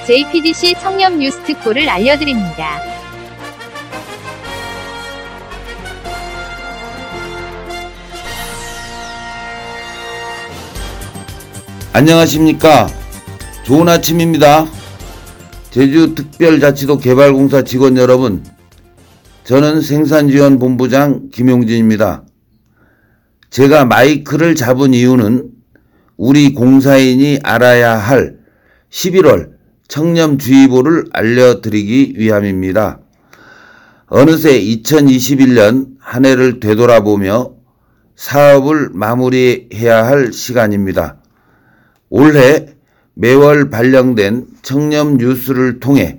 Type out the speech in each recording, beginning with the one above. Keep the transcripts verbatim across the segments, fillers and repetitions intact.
제이피디씨 청렴 뉴스 특보를 알려드립니다. 안녕하십니까. 좋은 아침입니다. 제주특별자치도 개발공사 직원 여러분, 저는 생산지원본부장 김용진입니다. 제가 마이크를 잡은 이유는 우리 공사인이 알아야 할 십일월 청렴주의보를 알려드리기 위함입니다. 어느새 이천이십일 년 한 해를 되돌아보며 사업을 마무리해야 할 시간입니다. 올해 매월 발령된 청렴 뉴스를 통해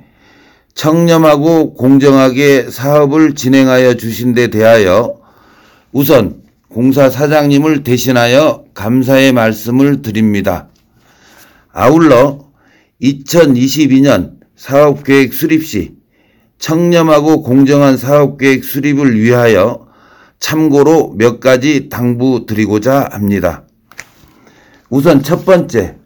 청렴하고 공정하게 사업을 진행하여 주신 데 대하여 우선 공사 사장님을 대신하여 감사의 말씀을 드립니다. 아울러 이천이십이 년 사업계획 수립 시 청렴하고 공정한 사업계획 수립을 위하여 참고로 몇 가지 당부드리고자 합니다. 우선 첫 번째,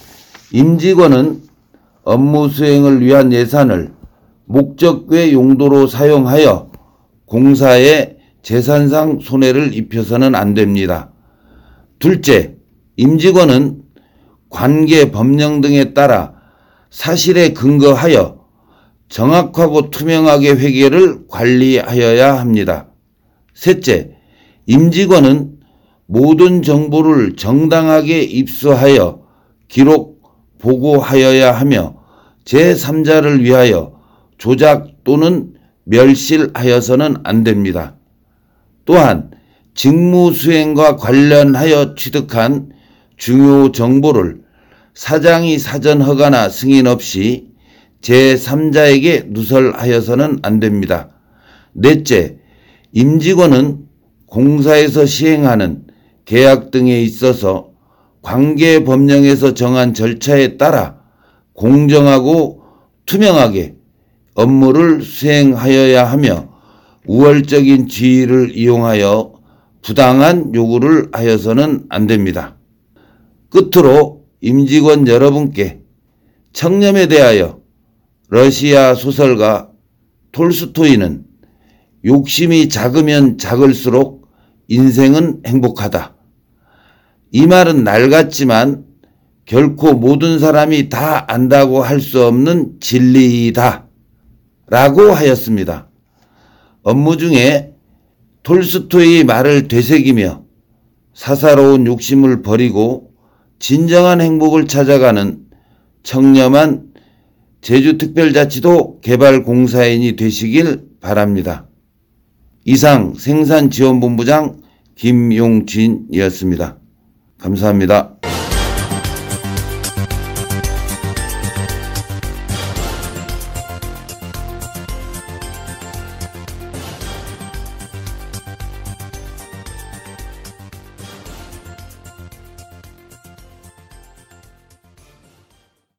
임직원은 업무 수행을 위한 예산을 목적 외 용도로 사용하여 공사에 재산상 손해를 입혀서는 안 됩니다. 둘째, 임직원은 관계 법령 등에 따라 사실에 근거하여 정확하고 투명하게 회계를 관리하여야 합니다. 셋째, 임직원은 모든 정보를 정당하게 입수하여 기록, 보고하여야 하며 제삼자를 위하여 조작 또는 멸실하여서는 안 됩니다. 또한 직무 수행과 관련하여 취득한 중요 정보를 사장이 사전 허가나 승인 없이 제삼자에게 누설하여서는 안 됩니다. 넷째, 임직원은 공사에서 시행하는 계약 등에 있어서 관계 법령에서 정한 절차에 따라 공정하고 투명하게 업무를 수행하여야 하며 우월적인 지위를 이용하여 부당한 요구를 하여서는 안 됩니다. 끝으로 임직원 여러분께 청렴에 대하여 러시아 소설가 톨스토이는 욕심이 작으면 작을수록 인생은 행복하다. 이 말은 낡았지만 결코 모든 사람이 다 안다고 할 수 없는 진리이다. 라고 하였습니다. 업무 중에 톨스토이의 말을 되새기며 사사로운 욕심을 버리고 진정한 행복을 찾아가는 청렴한 제주특별자치도 개발공사인이 되시길 바랍니다. 이상 생산지원본부장 김용진이었습니다. 감사합니다.